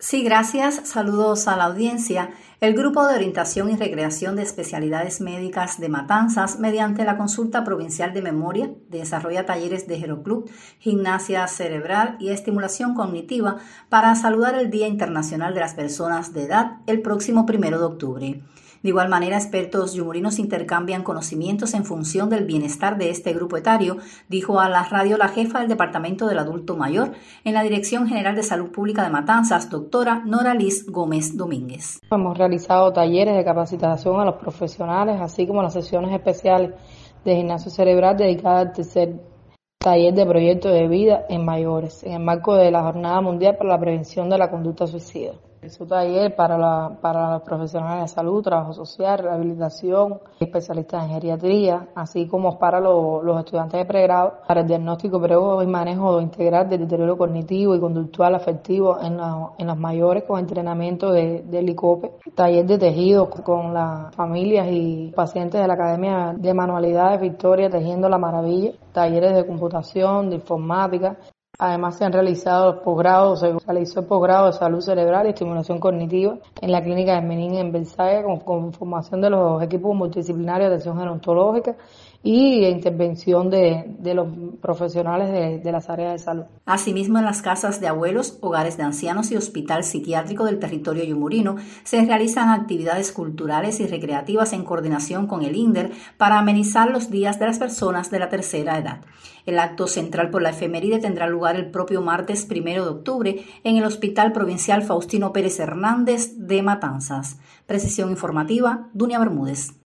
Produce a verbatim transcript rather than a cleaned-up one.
Sí, gracias. Saludos a la audiencia. El Grupo de Orientación y Recreación de Especialidades Médicas de Matanzas, mediante la Consulta Provincial de Memoria, desarrolla talleres de Geroclub, gimnasia cerebral y estimulación cognitiva para saludar el Día Internacional de las Personas de Edad el próximo primero de octubre. De igual manera, expertos yumurinos intercambian conocimientos en función del bienestar de este grupo etario, dijo a la radio la jefa del Departamento del Adulto Mayor en la Dirección General de Salud Pública de Matanzas, doctora Nora Liz Gómez Domínguez. Hemos realizado talleres de capacitación a los profesionales, así como las sesiones especiales de gimnasio cerebral dedicadas al tercer taller de proyecto de vida en mayores, en el marco de la Jornada Mundial para la Prevención de la Conducta Suicida. Es un taller para, la, para los profesionales de salud, trabajo social, rehabilitación, especialistas en geriatría, así como para lo, los estudiantes de pregrado, para el diagnóstico precoz y manejo integral del deterioro cognitivo y conductual afectivo en, la, en los mayores con entrenamiento de, del ICOPE. Taller de tejidos con las familias y pacientes de la Academia de Manualidades Victoria Tejiendo la Maravilla. Talleres de computación, de informática. Además se han realizado los posgrados, se realizó el posgrado de salud cerebral y estimulación cognitiva en la clínica de Menín en Versalles con, con formación de los equipos multidisciplinarios de atención gerontológica y intervención de, de los profesionales de, de las áreas de salud. Asimismo, en las casas de abuelos, hogares de ancianos y hospital psiquiátrico del territorio yumurino se realizan actividades culturales y recreativas en coordinación con el INDER para amenizar los días de las personas de la tercera edad. El acto central por la efeméride tendrá lugar el propio martes primero de octubre en el Hospital Provincial Faustino Pérez Hernández de Matanzas. Precisión informativa, Dunia Bermúdez.